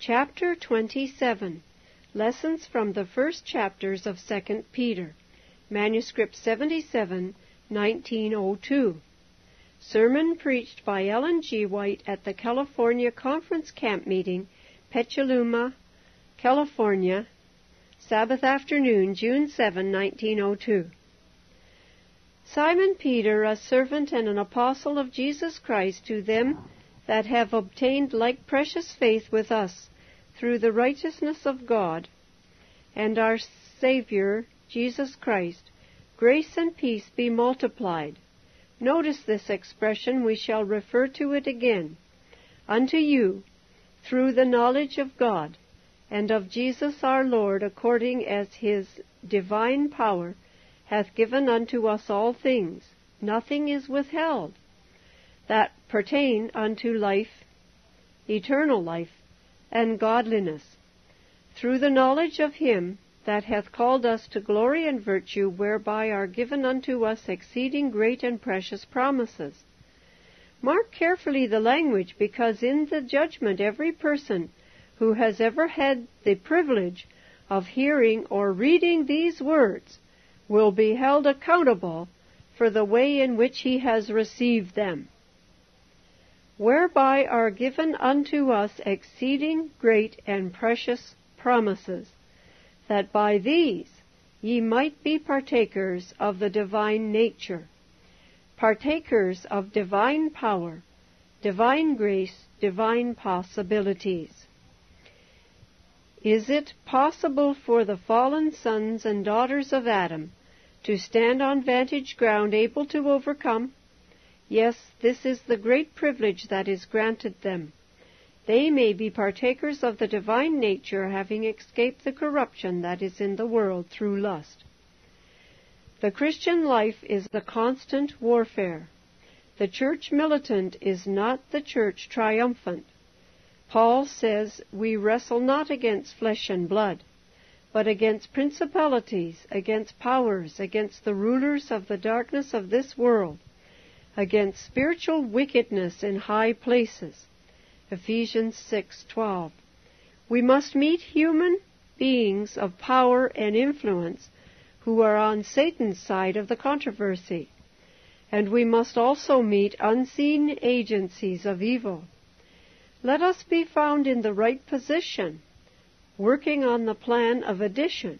Chapter 27. Lessons from the First Chapters of 2 Peter. Manuscript 77, 1902. Sermon preached by Ellen G. White at the California Conference Camp Meeting, Petaluma, California, Sabbath afternoon, June 7, 1902. Simon Peter, a servant and an apostle of Jesus Christ, to them that have obtained like precious faith with us through the righteousness of God and our Savior, Jesus Christ, grace and peace be multiplied. Notice this expression, we shall refer to it again. Unto you, through the knowledge of God, and of Jesus our Lord, according as his divine power hath given unto us all things, nothing is withheld, that pertain unto life, eternal life, and godliness, through the knowledge of him that hath called us to glory and virtue, whereby are given unto us exceeding great and precious promises. Mark carefully the language, because in the judgment every person who has ever had the privilege of hearing or reading these words will be held accountable for the way in which he has received them. Whereby are given unto us exceeding great and precious promises, that by these ye might be partakers of the divine nature, partakers of divine power, divine grace, divine possibilities. Is it possible for the fallen sons and daughters of Adam to stand on vantage ground, able to overcome? Yes, this is the great privilege that is granted them. They may be partakers of the divine nature, having escaped the corruption that is in the world through lust. The Christian life is the constant warfare. The church militant is not the church triumphant. Paul says, we wrestle not against flesh and blood, but against principalities, against powers, against the rulers of the darkness of this world, against spiritual wickedness in high places. Ephesians 6:12. We must meet human beings of power and influence who are on Satan's side of the controversy, and we must also meet unseen agencies of evil. Let us be found in the right position, working on the plan of addition.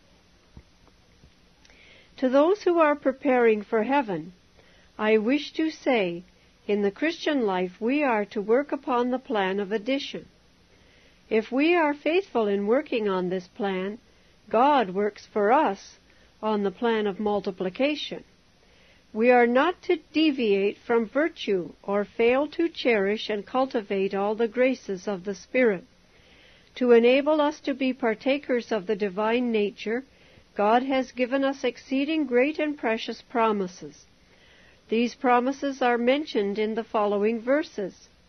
To those who are preparing for heaven, I wish to say, in the Christian life we are to work upon the plan of addition. If we are faithful in working on this plan, God works for us on the plan of multiplication. We are not to deviate from virtue or fail to cherish and cultivate all the graces of the Spirit. To enable us to be partakers of the divine nature, God has given us exceeding great and precious promises. These promises are mentioned in the following verses.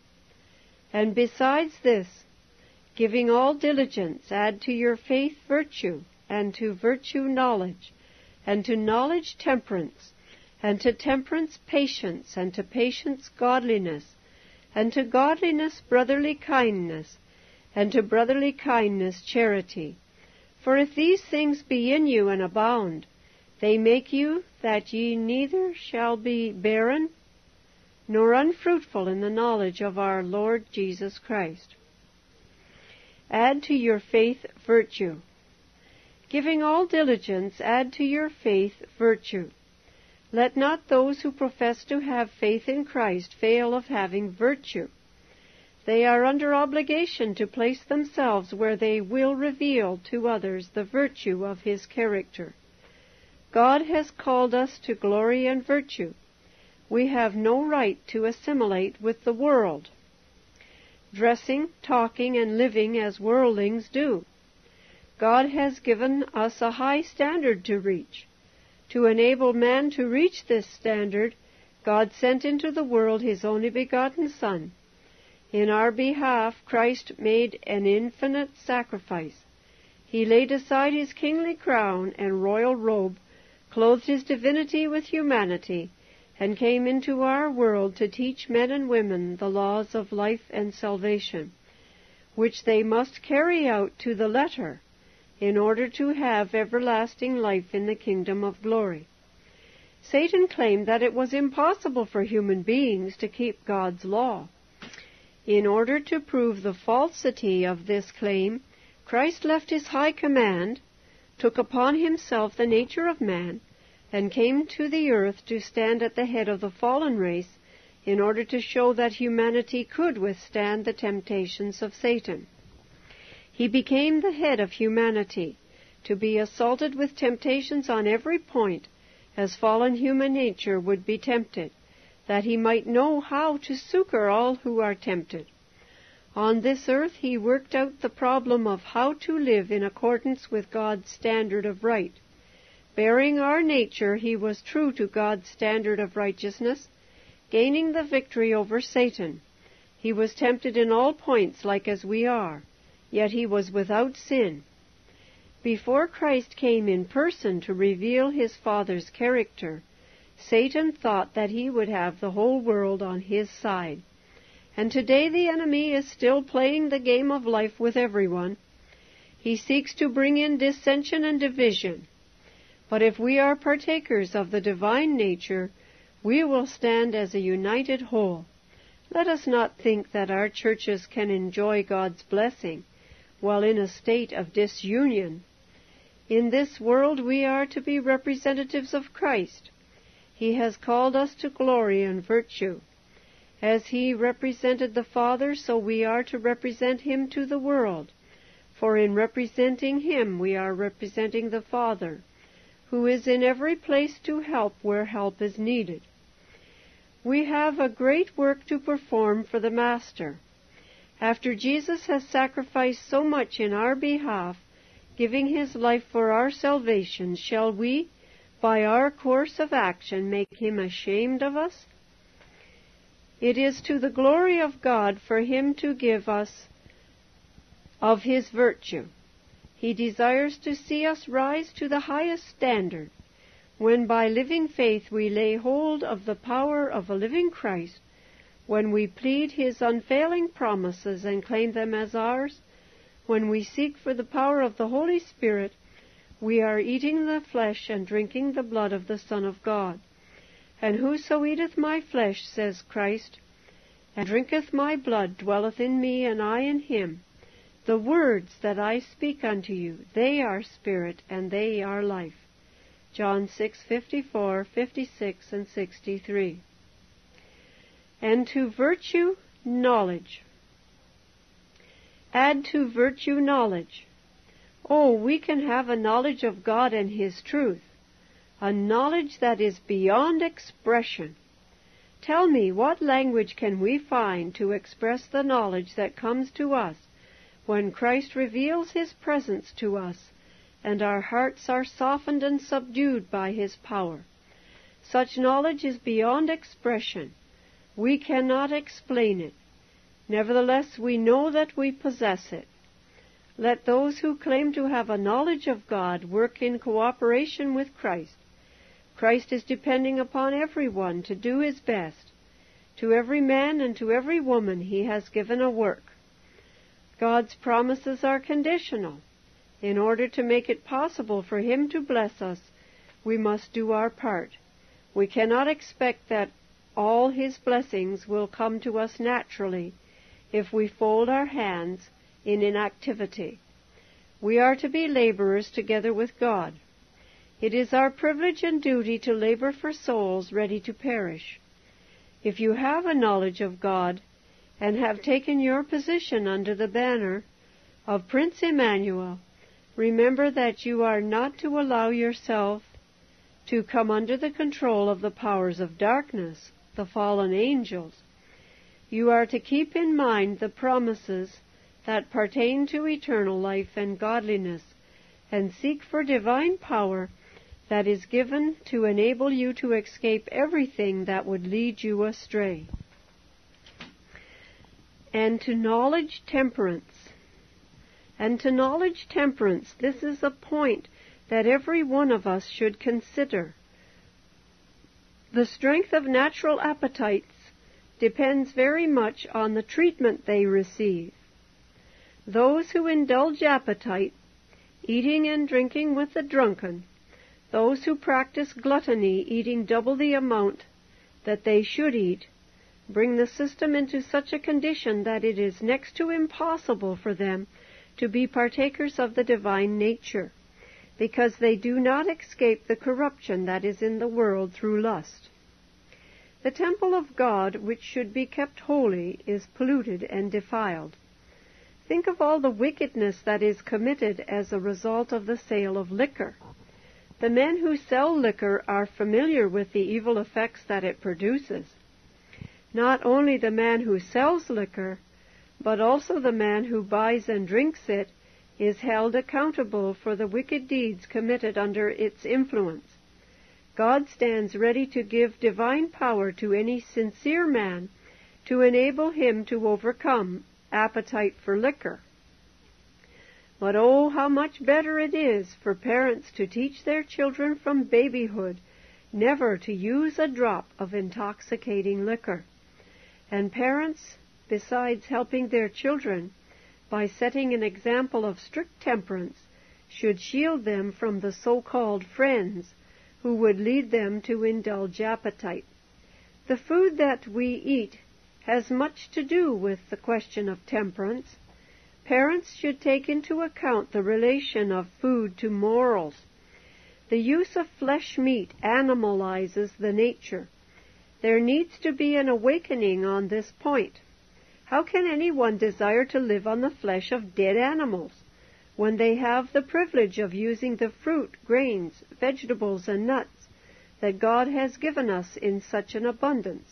And besides this, giving all diligence, add to your faith virtue, and to virtue knowledge, and to knowledge temperance, and to temperance patience, and to patience godliness, and to godliness brotherly kindness, and to brotherly kindness charity. For if these things be in you and abound, they make you that ye neither shall be barren nor unfruitful in the knowledge of our Lord Jesus Christ. Add to your faith virtue. Giving all diligence, add to your faith virtue. Let not those who profess to have faith in Christ fail of having virtue. They are under obligation to place themselves where they will reveal to others the virtue of his character. God has called us to glory and virtue. We have no right to assimilate with the world, dressing, talking, and living as worldlings do. God has given us a high standard to reach. To enable man to reach this standard, God sent into the world his only begotten Son. In our behalf, Christ made an infinite sacrifice. He laid aside his kingly crown and royal robe, clothed his divinity with humanity, and came into our world to teach men and women the laws of life and salvation. which they must carry out to the letter in order to have everlasting life in the kingdom of glory. Satan claimed that it was impossible for human beings to keep God's law. In order to prove the falsity of this claim, Christ left his high command, took upon himself the nature of man, and came to the earth to stand at the head of the fallen race in order to show that humanity could withstand the temptations of Satan. He became the head of humanity, to be assaulted with temptations on every point, as fallen human nature would be tempted, that he might know how to succor all who are tempted. On this earth he worked out the problem of how to live in accordance with God's standard of right. Bearing our nature, he was true to God's standard of righteousness, gaining the victory over Satan. He was tempted in all points like as we are, yet he was without sin. Before Christ came in person to reveal his Father's character, Satan thought that he would have the whole world on his side. And today the enemy is still playing the game of life with everyone. He seeks to bring in dissension and division. But if we are partakers of the divine nature, we will stand as a united whole. Let us not think that our churches can enjoy God's blessing while in a state of disunion. In this world we are to be representatives of Christ. He has called us to glory and virtue. As he represented the Father, so we are to represent him to the world. For in representing him we are representing the Father, who is in every place to help where help is needed. We have a great work to perform for the Master. After Jesus has sacrificed so much in our behalf, giving his life for our salvation, shall we, by our course of action, make him ashamed of us? It is to the glory of God for him to give us of his virtue. He desires to see us rise to the highest standard, when by living faith we lay hold of the power of a living Christ, when we plead his unfailing promises and claim them as ours, when we seek for the power of the Holy Spirit, we are eating the flesh and drinking the blood of the Son of God. And whoso eateth my flesh, says Christ, and drinketh my blood, dwelleth in me, and I in him. The words that I speak unto you, they are spirit, and they are life. John 6:54, 56, and 63. And to virtue, knowledge. Add to virtue knowledge. Oh, we can have a knowledge of God and his truth, a knowledge that is beyond expression. Tell me, what language can we find to express the knowledge that comes to us when Christ reveals his presence to us, and our hearts are softened and subdued by his power? Such knowledge is beyond expression. We cannot explain it. Nevertheless, we know that we possess it. Let those who claim to have a knowledge of God work in cooperation with Christ. Christ is depending upon everyone to do his best. To every man and to every woman he has given a work. God's promises are conditional. In order to make it possible for him to bless us, we must do our part. We cannot expect that all his blessings will come to us naturally if we fold our hands in inactivity. We are to be laborers together with God. It is our privilege and duty to labor for souls ready to perish. If you have a knowledge of God and have taken your position under the banner of Prince Emmanuel, remember that you are not to allow yourself to come under the control of the powers of darkness, the fallen angels. You are to keep in mind the promises that pertain to eternal life and godliness, and seek for divine power that is given to enable you to escape everything that would lead you astray. And to knowledge, temperance. And to knowledge, temperance, this is a point that every one of us should consider. The strength of natural appetites depends very much on the treatment they receive. Those who indulge appetite, eating and drinking with the drunken, those who practice gluttony, eating double the amount that they should eat, bring the system into such a condition that it is next to impossible for them to be partakers of the divine nature, because they do not escape the corruption that is in the world through lust. The temple of God, which should be kept holy, is polluted and defiled. Think of all the wickedness that is committed as a result of the sale of liquor. The men who sell liquor are familiar with the evil effects that it produces. Not only the man who sells liquor, but also the man who buys and drinks it is held accountable for the wicked deeds committed under its influence. God stands ready to give divine power to any sincere man to enable him to overcome appetite for liquor. But oh, how much better it is for parents to teach their children from babyhood never to use a drop of intoxicating liquor. And parents, besides helping their children by setting an example of strict temperance, should shield them from the so-called friends who would lead them to indulge appetite. The food that we eat has much to do with the question of temperance. Parents should take into account the relation of food to morals. The use of flesh meat animalizes the nature. There needs to be an awakening on this point. How can anyone desire to live on the flesh of dead animals when they have the privilege of using the fruit, grains, vegetables, and nuts that God has given us in such an abundance?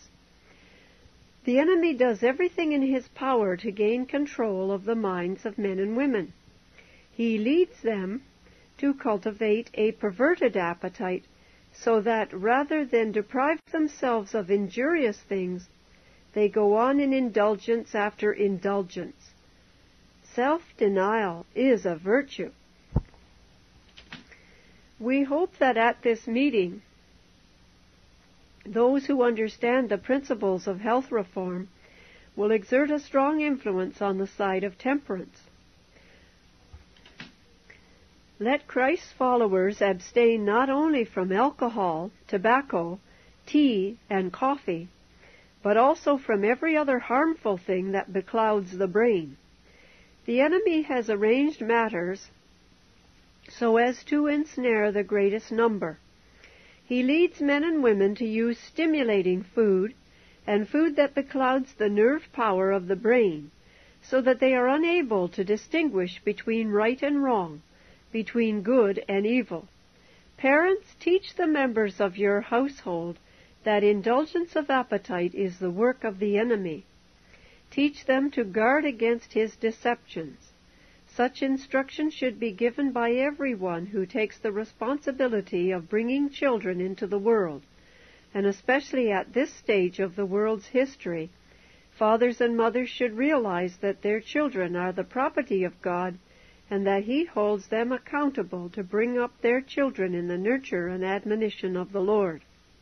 The enemy does everything in his power to gain control of the minds of men and women. He leads them to cultivate a perverted appetite, so that rather than deprive themselves of injurious things, they go on in indulgence after indulgence. Self-denial is a virtue. We hope that at this meeting, those who understand the principles of health reform will exert a strong influence on the side of temperance. Let Christ's followers abstain not only from alcohol, tobacco, tea, and coffee, but also from every other harmful thing that beclouds the brain. The enemy has arranged matters so as to ensnare the greatest number. He leads men and women to use stimulating food and food that beclouds the nerve power of the brain, so that they are unable to distinguish between right and wrong, between good and evil. Parents, teach the members of your household that indulgence of appetite is the work of the enemy. Teach them to guard against his deceptions. Such instruction should be given by everyone who takes the responsibility of bringing children into the world, and especially at this stage of the world's history. Fathers and mothers should realize that their children are the property of God, and that He holds them accountable to bring up their children in the nurture and admonition of the Lord.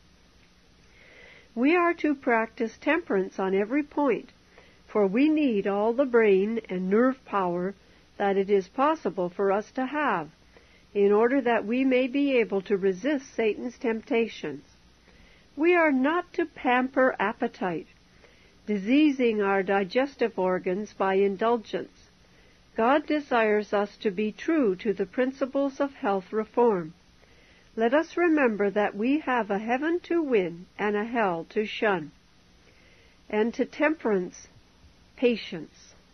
We are to practice temperance on every point, for we need all the brain and nerve power that it is possible for us to have, in order that we may be able to resist Satan's temptations. We are not to pamper appetite, diseasing our digestive organs by indulgence. God desires us to be true to the principles of health reform. Let us remember that we have a heaven to win and a hell to shun. And to temperance, patience.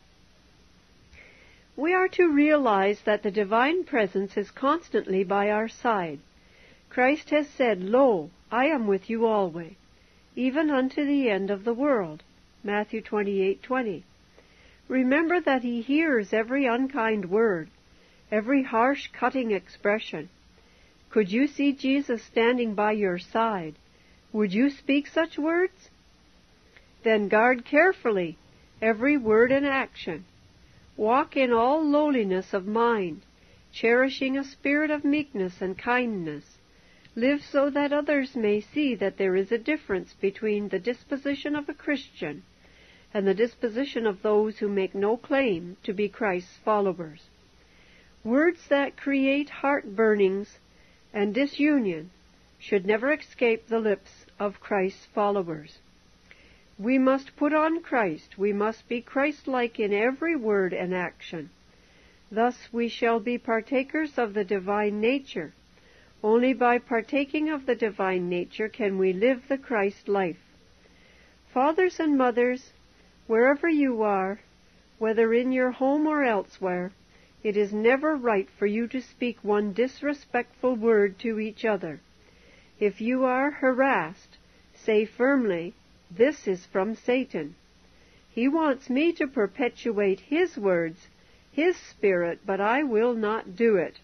We are to realize that the divine presence is constantly by our side. Christ has said, "Lo, I am with you always, even unto the end of the world." Matthew 28:20. Remember that He hears every unkind word, every harsh, cutting expression. Could you see Jesus standing by your side? Would you speak such words? Then guard carefully every word and action. Walk in all lowliness of mind, cherishing a spirit of meekness and kindness. Live so that others may see that there is a difference between the disposition of a Christian and the disposition of those who make no claim to be Christ's followers. Words that create heart-burnings and disunion should never escape the lips of Christ's followers. We must put on Christ. We must be Christ-like in every word and action. Thus we shall be partakers of the divine nature. Only by partaking of the divine nature can we live the Christ life. Fathers and mothers, wherever you are, whether in your home or elsewhere, it is never right for you to speak one disrespectful word to each other. If you are harassed, say firmly, "This is from Satan. He wants me to perpetuate his words, his spirit, but I will not do it."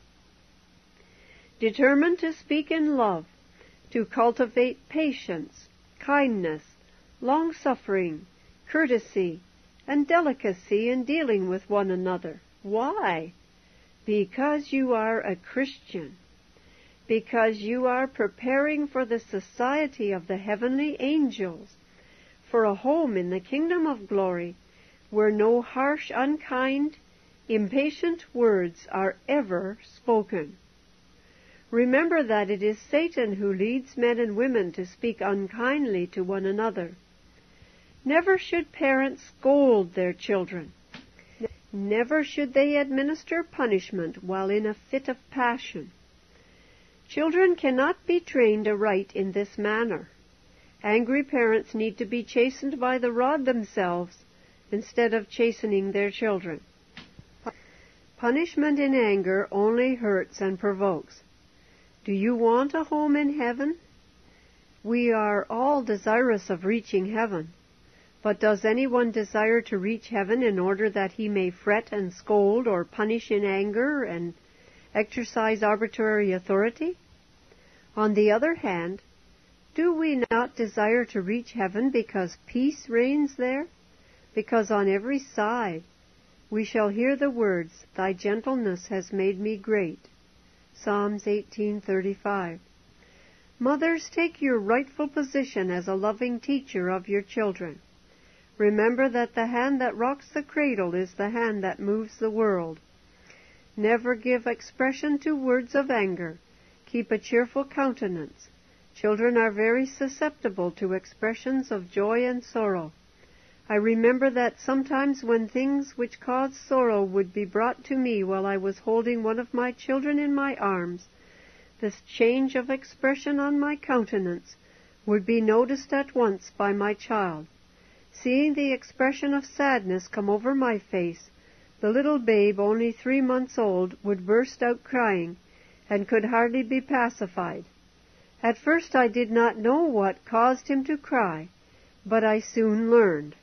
Determine to speak in love, to cultivate patience, kindness, long-suffering, courtesy, and delicacy in dealing with one another. Why? Because you are a Christian. Because you are preparing for the society of the heavenly angels, for a home in the kingdom of glory, where no harsh, unkind, impatient words are ever spoken. Remember that it is Satan who leads men and women to speak unkindly to one another. Never should parents scold their children. Never should they administer punishment while in a fit of passion. Children cannot be trained aright in this manner. Angry parents need to be chastened by the rod themselves instead of chastening their children. Punishment in anger only hurts and provokes. Do you want a home in heaven? We are all desirous of reaching heaven. But does anyone desire to reach heaven in order that he may fret and scold or punish in anger and exercise arbitrary authority? On the other hand, do we not desire to reach heaven because peace reigns there? Because on every side we shall hear the words, "Thy gentleness has made me great." Psalms 18:35. Mothers, take your rightful position as a loving teacher of your children. Remember that the hand that rocks the cradle is the hand that moves the world. Never give expression to words of anger. Keep a cheerful countenance. Children are very susceptible to expressions of joy and sorrow. I remember that sometimes when things which caused sorrow would be brought to me while I was holding one of my children in my arms, this change of expression on my countenance would be noticed at once by my child. Seeing the expression of sadness come over my face, the little babe, only 3 months old, would burst out crying, and could hardly be pacified. At first I did not know what caused him to cry, but I soon learned.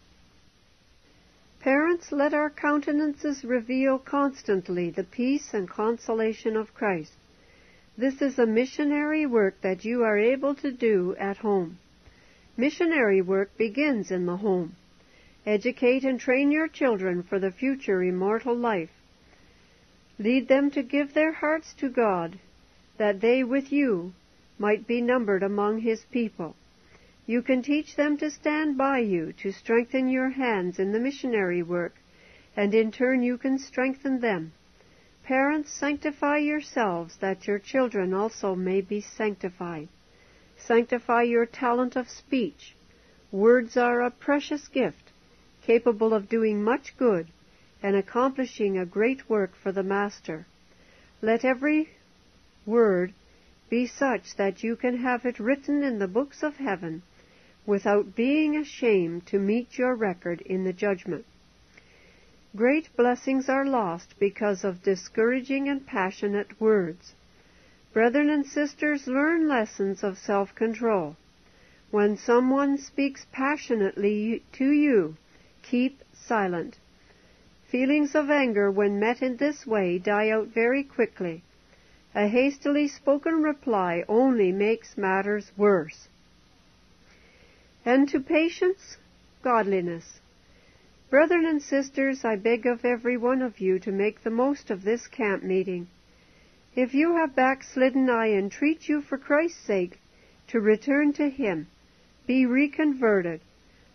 Parents, let our countenances reveal constantly the peace and consolation of Christ. This is a missionary work that you are able to do at home. Missionary work begins in the home. Educate and train your children for the future immortal life. Lead them to give their hearts to God, that they with you might be numbered among His people. You can teach them to stand by you, to strengthen your hands in the missionary work, and in turn you can strengthen them. Parents, sanctify yourselves, that your children also may be sanctified. Sanctify your talent of speech. Words are a precious gift, capable of doing much good and accomplishing a great work for the Master. Let every word be such that you can have it written in the books of heaven without being ashamed to meet your record in the judgment. Great blessings are lost because of discouraging and passionate words. Brethren and sisters, learn lessons of self-control. When someone speaks passionately to you, keep silent. Feelings of anger, when met in this way, die out very quickly. A hastily spoken reply only makes matters worse. And to patience, godliness. Brethren and sisters, I beg of every one of you to make the most of this camp meeting. If you have backslidden, I entreat you for Christ's sake to return to Him. Be reconverted.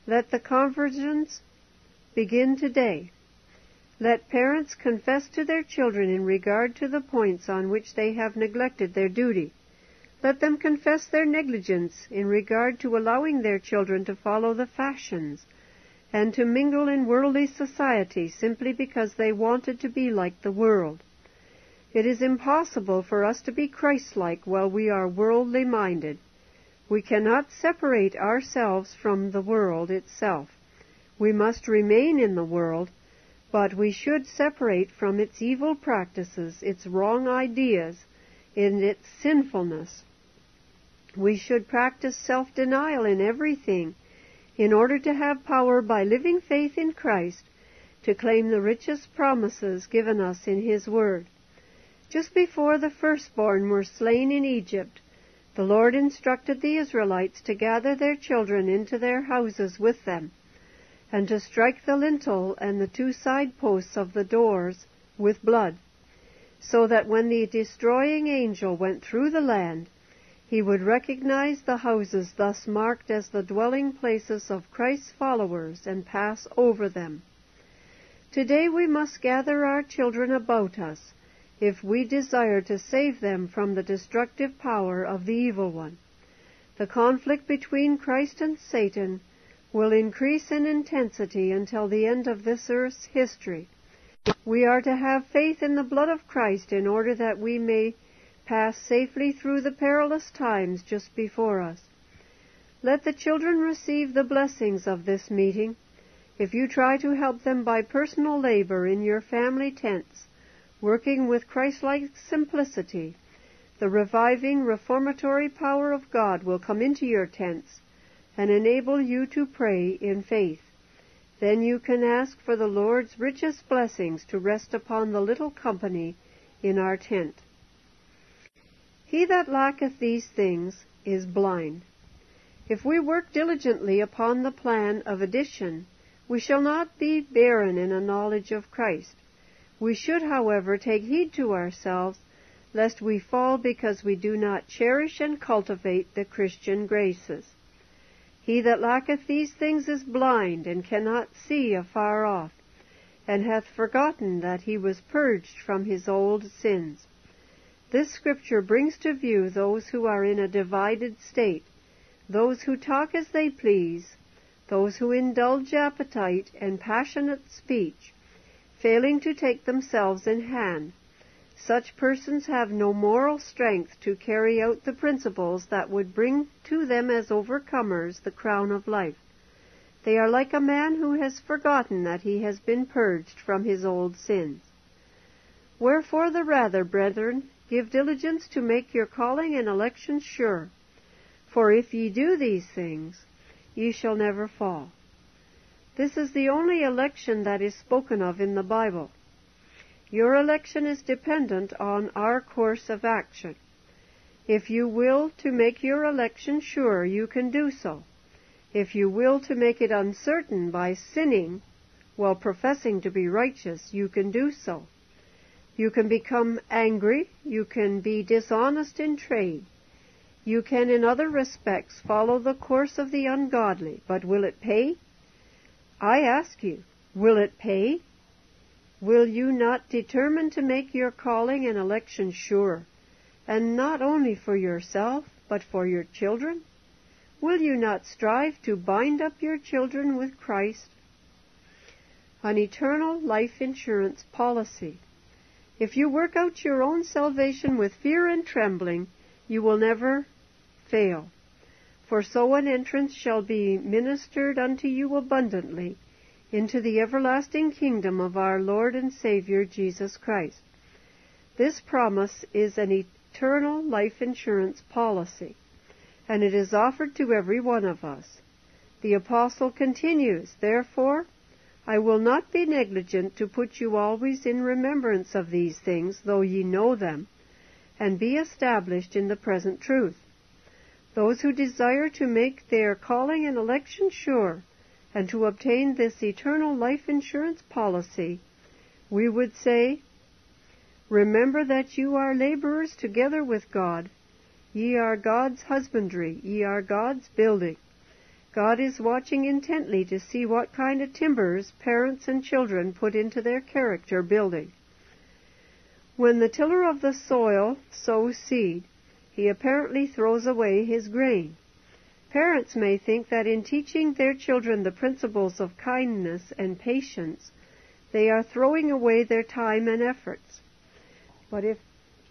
Let the conversions begin today. Let parents confess to their children in regard to the points on which they have neglected their duty. Let them confess their negligence in regard to allowing their children to follow the fashions and to mingle in worldly society simply because they wanted to be like the world. It is impossible for us to be Christ-like while we are worldly minded. We cannot separate ourselves from the world itself. We must remain in the world, but we should separate from its evil practices, its wrong ideas, and its sinfulness. We should practice self-denial in everything in order to have power by living faith in Christ to claim the richest promises given us in His Word. Just before the firstborn were slain in Egypt, the Lord instructed the Israelites to gather their children into their houses with them, and to strike the lintel and the 2 side posts of the doors with blood, so that when the destroying angel went through the land, he would recognize the houses thus marked as the dwelling places of Christ's followers and pass over them. Today we must gather our children about us if we desire to save them from the destructive power of the evil one. The conflict between Christ and Satan will increase in intensity until the end of this earth's history. We are to have faith in the blood of Christ in order that we may pass safely through the perilous times just before us. Let the children receive the blessings of this meeting. If you try to help them by personal labor in your family tents, working with Christ-like simplicity, the reviving, reformatory power of God will come into your tents and enable you to pray in faith. Then you can ask for the Lord's richest blessings to rest upon the little company in our tent. He that lacketh these things is blind. If we work diligently upon the plan of addition, we shall not be barren in a knowledge of Christ. We should, however, take heed to ourselves, lest we fall because we do not cherish and cultivate the Christian graces. He that lacketh these things is blind, and cannot see afar off, and hath forgotten that he was purged from his old sins. This scripture brings to view those who are in a divided state, those who talk as they please, those who indulge appetite and passionate speech, failing to take themselves in hand. Such persons have no moral strength to carry out the principles that would bring to them as overcomers the crown of life. They are like a man who has forgotten that he has been purged from his old sins. Wherefore the rather, brethren, give diligence to make your calling and election sure. For if ye do these things, ye shall never fall. This is the only election that is spoken of in the Bible. Your election is dependent on our course of action. If you will to make your election sure, you can do so. If you will to make it uncertain by sinning while professing to be righteous, you can do so. You can become angry. You can be dishonest in trade. You can, in other respects, follow the course of the ungodly. But will it pay? I ask you, will it pay? Will you not determine to make your calling and election sure, and not only for yourself, but for your children? Will you not strive to bind up your children with Christ? An eternal life insurance policy. If you work out your own salvation with fear and trembling, you will never fail. For so an entrance shall be ministered unto you abundantly into the everlasting kingdom of our Lord and Savior Jesus Christ. This promise is an eternal life insurance policy, and it is offered to every one of us. The apostle continues, Therefore, I will not be negligent to put you always in remembrance of these things, though ye know them, and be established in the present truth. Those who desire to make their calling and election sure, and to obtain this eternal life insurance policy, we would say, Remember that you are laborers together with God. Ye are God's husbandry, ye are God's building. God is watching intently to see what kind of timbers parents and children put into their character building. When the tiller of the soil sows seed, he apparently throws away his grain. Parents may think that in teaching their children the principles of kindness and patience, they are throwing away their time and efforts. But if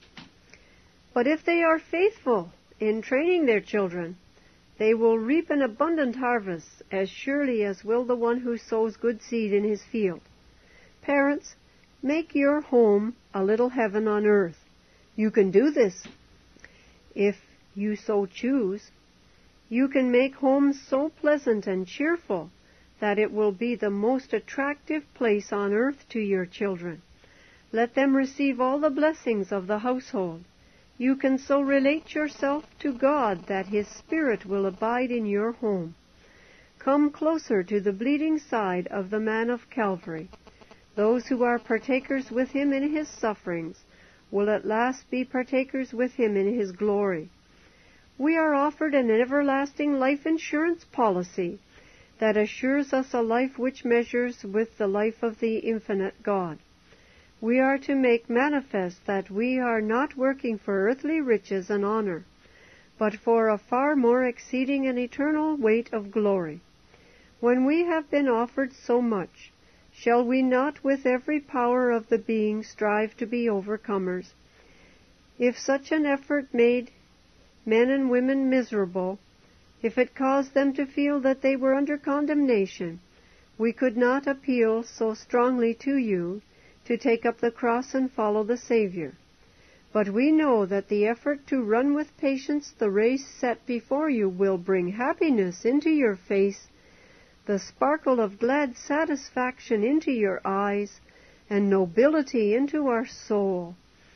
they are faithful in training their children, they will reap an abundant harvest as surely as will the one who sows good seed in his field. Parents, make your home a little heaven on earth. You can do this if you so choose. You can make homes so pleasant and cheerful that it will be the most attractive place on earth to your children. Let them receive all the blessings of the household. You can so relate yourself to God that His Spirit will abide in your home. Come closer to the bleeding side of the man of Calvary. Those who are partakers with Him in His sufferings will at last be partakers with Him in His glory. We are offered an everlasting life insurance policy that assures us a life which measures with the life of the infinite God. We are to make manifest that we are not working for earthly riches and honor, but for a far more exceeding and eternal weight of glory. When we have been offered so much, shall we not with every power of the being strive to be overcomers? If such an effort made men and women miserable, if it caused them to feel that they were under condemnation, we could not appeal so strongly to you to take up the cross and follow the Savior. But we know that the effort to run with patience the race set before you will bring happiness into your face, the sparkle of glad satisfaction into your eyes, and nobility into our soul.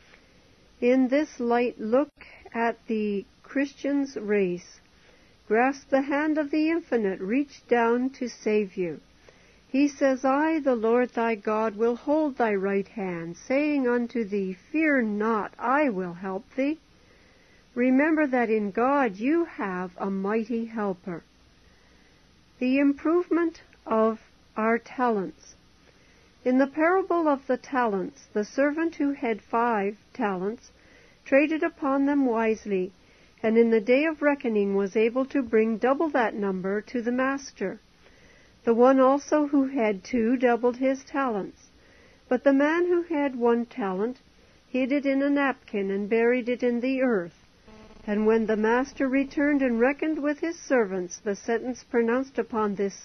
In this light look at the Christian's race. Grasp the hand of the Infinite, reach down to save you. He says, I, the Lord thy God, will hold thy right hand, saying unto thee, Fear not, I will help thee. Remember that in God you have a mighty helper. The improvement of our talents. In the parable of the talents, the servant who had 5 talents traded upon them wisely, and in the day of reckoning was able to bring double that number to the master. The one also who had 2 doubled his talents. But the man who had 1 talent hid it in a napkin and buried it in the earth. And when the master returned and reckoned with his servants, the sentence pronounced upon this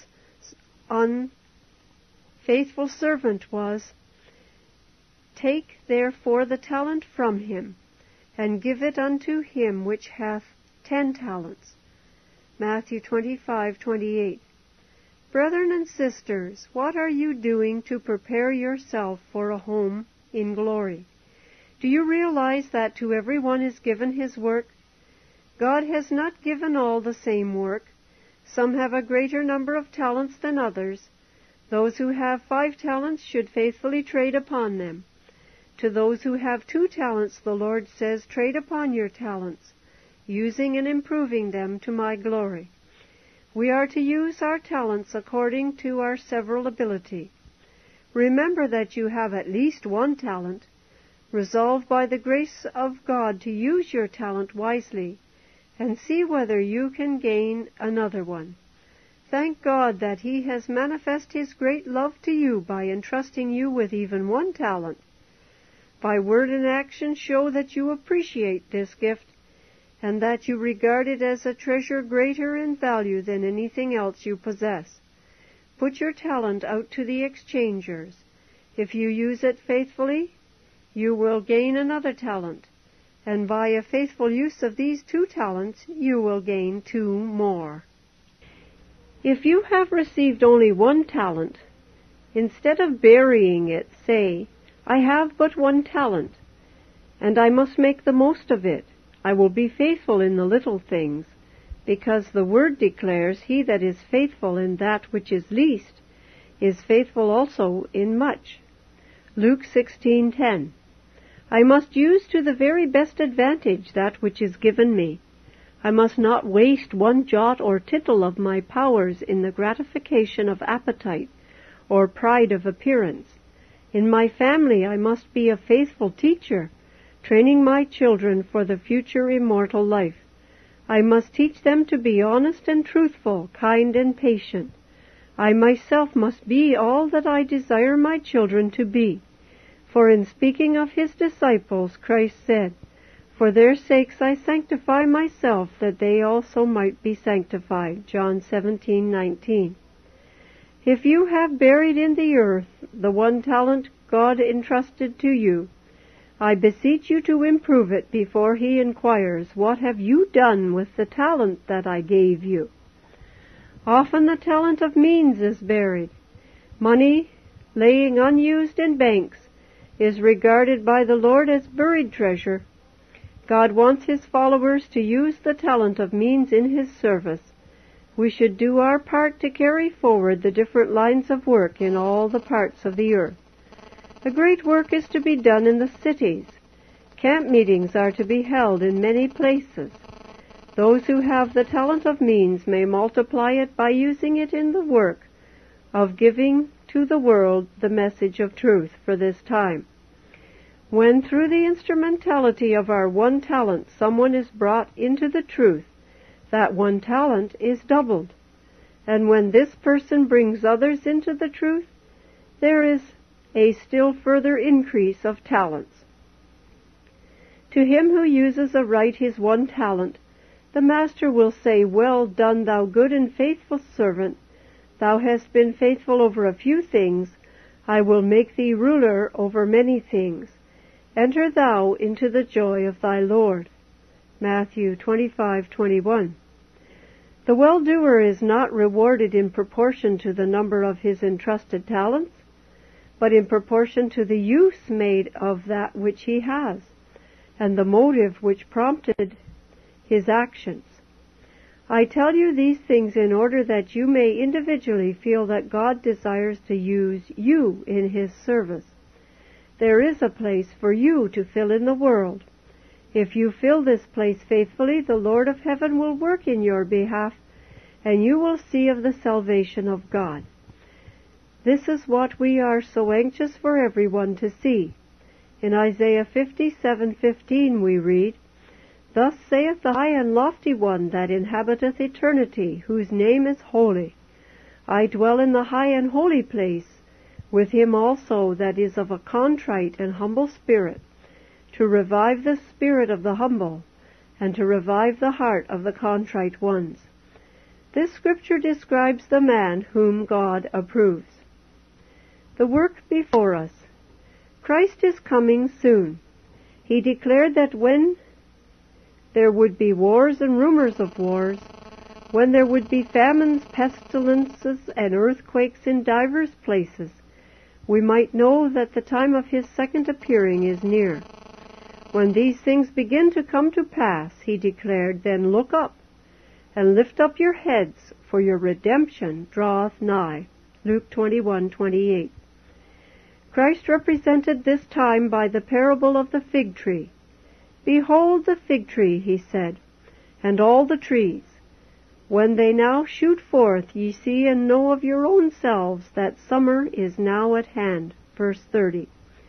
unfaithful servant was, Take therefore the talent from him, and give it unto him which hath 10 talents. Matthew 25:28. Brethren and sisters, what are you doing to prepare yourself for a home in glory? Do you realize that to everyone is given his work? God has not given all the same work. Some have a greater number of talents than others. Those who have 5 talents should faithfully trade upon them. To those who have 2 talents, the Lord says, Trade upon your talents, using and improving them to my glory. We are to use our talents according to our several ability. Remember that you have at least 1 talent. Resolve by the grace of God to use your talent wisely, and see whether you can gain another one. Thank God that He has manifested His great love to you by entrusting you with even 1 talent. By word and action show that you appreciate this gift, and that you regard it as a treasure greater in value than anything else you possess. Put your talent out to the exchangers. If you use it faithfully, you will gain another talent, and by a faithful use of these 2 talents, you will gain 2 more. If you have received only 1 talent, instead of burying it, say, I have but 1 talent, and I must make the most of it. I will be faithful in the little things, because the Word declares, He that is faithful in that which is least is faithful also in much. Luke 16:10. I must use to the very best advantage that which is given me. I must not waste one jot or tittle of my powers in the gratification of appetite or pride of appearance. In my family I must be a faithful teacher, training my children for the future immortal life. I must teach them to be honest and truthful, kind and patient. I myself must be all that I desire my children to be. For in speaking of his disciples, Christ said, "For their sakes I sanctify myself, that they also might be sanctified." John 17:19. If you have buried in the earth the one talent God entrusted to you, I beseech you to improve it before he inquires, "What have you done with the talent that I gave you?" Often the talent of means is buried. Money, laying unused in banks, is regarded by the Lord as buried treasure. God wants his followers to use the talent of means in his service. We should do our part to carry forward the different lines of work in all the parts of the earth. The great work is to be done in the cities. Camp meetings are to be held in many places. Those who have the talent of means may multiply it by using it in the work of giving to the world the message of truth for this time. When through the instrumentality of our one talent someone is brought into the truth, that one talent is doubled. And when this person brings others into the truth, there is a still further increase of talents. To him who uses aright his one talent, the Master will say, "Well done, thou good and faithful servant. Thou hast been faithful over a few things. I will make thee ruler over many things. Enter thou into the joy of thy Lord." Matthew 25:21. The well-doer is not rewarded in proportion to the number of his entrusted talents, but in proportion to the use made of that which he has, and the motive which prompted his actions. I tell you these things in order that you may individually feel that God desires to use you in his service. There is a place for you to fill in the world. If you fill this place faithfully, the Lord of heaven will work in your behalf, and you will see of the salvation of God. This is what we are so anxious for everyone to see. In Isaiah 57:15 we read, "Thus saith the high and lofty one that inhabiteth eternity, whose name is holy. I dwell in the high and holy place, with him also that is of a contrite and humble spirit, to revive the spirit of the humble, and to revive the heart of the contrite ones." This scripture describes the man whom God approves. The work before us. Christ is coming soon. He declared that when there would be wars and rumors of wars, when there would be famines, pestilences, and earthquakes in divers places, we might know that the time of his second appearing is near. When these things begin to come to pass, he declared, then look up, and lift up your heads, for your redemption draweth nigh. Luke 21:28. Christ represented this time by the parable of the fig tree. "Behold the fig tree," he said, "and all the trees. When they now shoot forth, ye see and know of your own selves that summer is now at hand." Verse 30.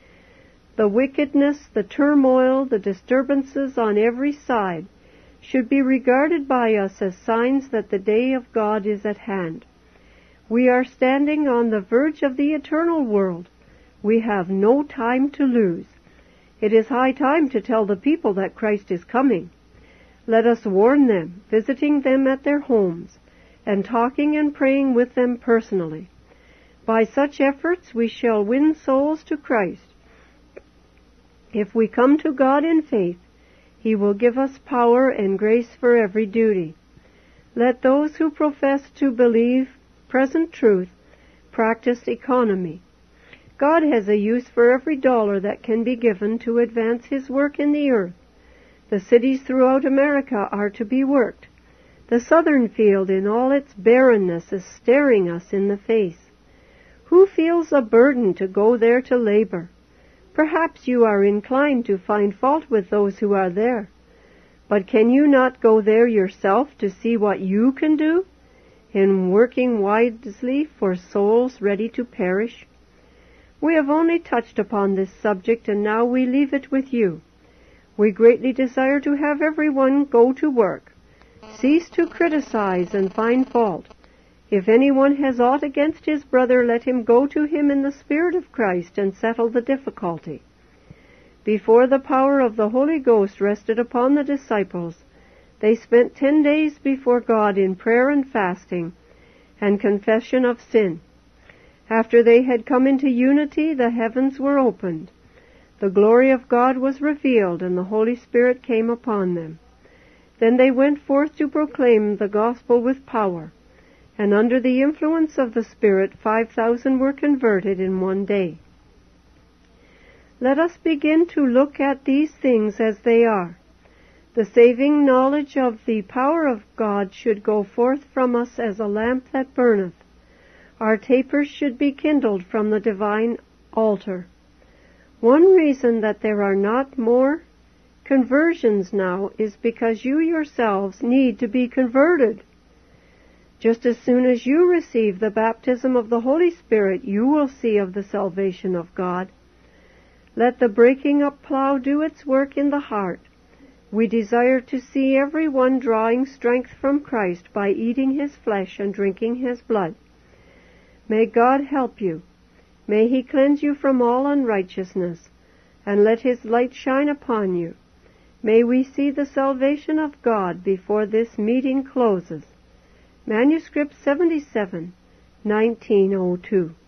The wickedness, the turmoil, the disturbances on every side should be regarded by us as signs that the day of God is at hand. We are standing on the verge of the eternal world. We have no time to lose. It is high time to tell the people that Christ is coming. Let us warn them, visiting them at their homes, and talking and praying with them personally. By such efforts we shall win souls to Christ. If we come to God in faith, He will give us power and grace for every duty. Let those who profess to believe present truth practice economy. God has a use for every dollar that can be given to advance His work in the earth. The cities throughout America are to be worked. The southern field in all its barrenness is staring us in the face. Who feels a burden to go there to labor? Perhaps you are inclined to find fault with those who are there. But can you not go there yourself to see what you can do in working wisely for souls ready to perish? We have only touched upon this subject, and now we leave it with you. We greatly desire to have everyone go to work. Cease to criticize and find fault. If anyone has aught against his brother, let him go to him in the Spirit of Christ and settle the difficulty. Before the power of the Holy Ghost rested upon the disciples, they spent 10 days before God in prayer and fasting and confession of sin. After they had come into unity, the heavens were opened. The glory of God was revealed, and the Holy Spirit came upon them. Then they went forth to proclaim the gospel with power, and under the influence of the Spirit 5,000 were converted in one day. Let us begin to look at these things as they are. The saving knowledge of the power of God should go forth from us as a lamp that burneth. Our tapers should be kindled from the divine altar. One reason that there are not more conversions now is because you yourselves need to be converted. Just as soon as you receive the baptism of the Holy Spirit, you will see of the salvation of God. Let the breaking up plow do its work in the heart. We desire to see every one drawing strength from Christ by eating his flesh and drinking his blood. May God help you. May he cleanse you from all unrighteousness, and let his light shine upon you. May we see the salvation of God before this meeting closes. Manuscript 77, 1902.